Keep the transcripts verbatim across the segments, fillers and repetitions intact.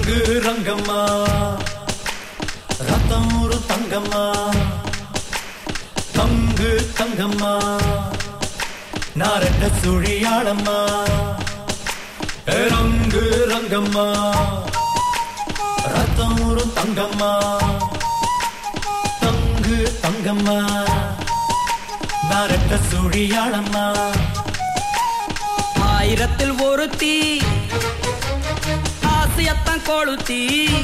ரங்கு ரங்கம்மா ரத்தம் ஒரு தங்கம்மா தங்கு தங்கம்மா நாரட்ட சுழியாளம்மா ரங்கு ரங்கம்மா ரத்தம் ஒரு தங்கம்மா தங்கு தங்கம்மா நாரட்ட சுழியாளம்மா ஆயிரத்தில் ஒருத்தி ஆசையத்தான் கொளுத்தி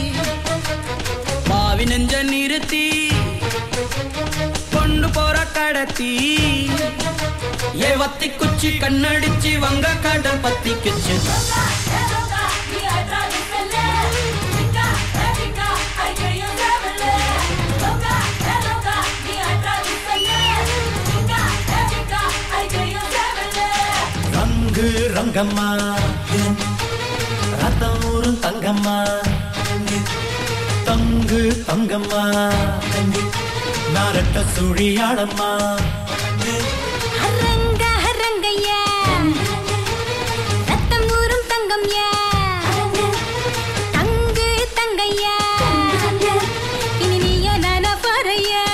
பாவி நெஞ்ச நிறுத்தி கொண்டு போற கடத்தி ஏவத்தி குச்சி கண்ணடிச்சு வங்க கடல் பத்திக்குச்சு ரங்கு ரங்கம்மா ரத்தம் ஒரு தங்கம்மா தங்கு தங்கம்மா நாரட்ட சுழியாளம்மா ஹரங்க ஹரங்கய்யா ரத்தம் ஊரும் தங்கம்யா தங்கு தங்கையா இனி நீயா நானா பாறையா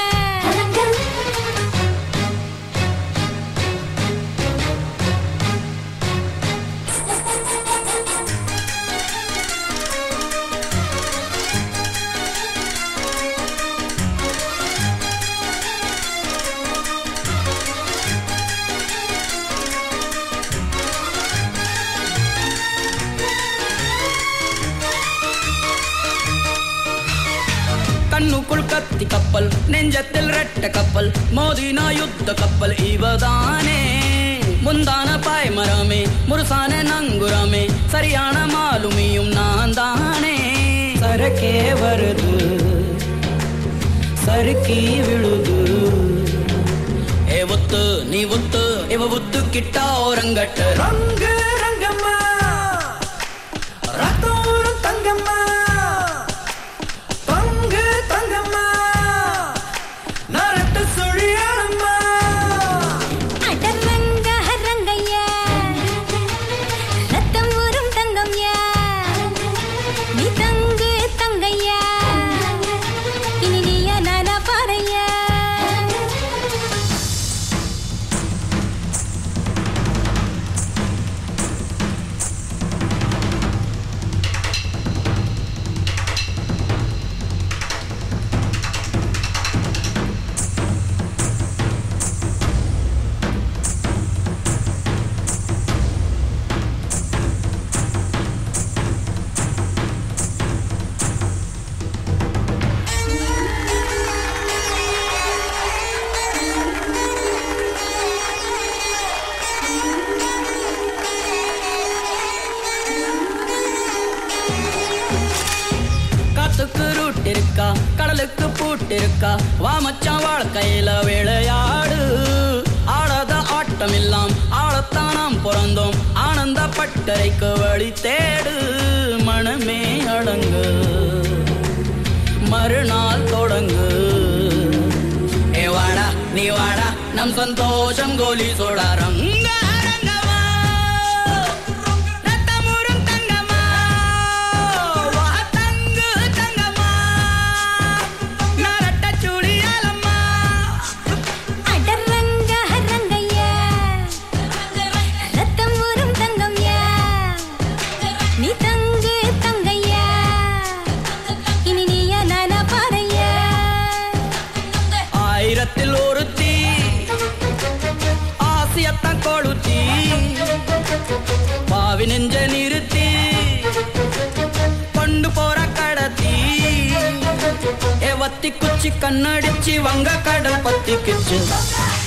கண்ணுக்குள் கத்தி கப்பல் நெஞ்சத்தில் ரெட்ட கப்பல் மோதினா யுத்த கப்பல் இவதானே முந்தான பாய்மரமே முருசான நங்குரமே சரியான மாலுமியும் நான் தானே சரக்கே வருது சறுக்கி விழுது ஏ ஒத்து நீ ஒத்து இவ ஒத்து கிட்டா ஓரங்கட்டு ரங்கு ரங்கம்மா ரத்தம் ஒரு தங்கம்மா தங்கு தங்கம்மா நாரட்ட சுழியாளம்மா அடரங்க ஹரங்கய்யா ரத்தம் ஊரும் தங்கம்யா நீ தங்கு தங்கையா இனி நீயா நானா பாறையா காத்துக்கு ரூட் இருக்கா கடலுக்கு பூட்டு இருக்கா வா மச்சான் வாழ்க்கையில விளையாடு ஆடாத ஆட்டம் எல்லாம் ஆளத்தான் நாம் பிறந்தோம் ஆனந்த பட்டறைக்கு வழி தேடு மனமே அடங்கு மறுநாள் தொடங்கு ஏ வாடா நீ வாடா நம் சந்தோஷம் கோலி சோடாரம் அடரங்க ஹரங்கய்யா ரத்தம் ஊரும் தங்கம்யா நீ தங்கு தங்கையா இனி நீயா நானா பாறையா ஆயிரத்தில் ஒருத்தி ஆசையத்தான் கொளுத்தி பாவி நெஞ்ச நிறுத்தி கொண்டு போற கடத்தி ஏவத்தி குச்சி கண்ணடிச்சு வங்க கடல் பத்திக்குச்சு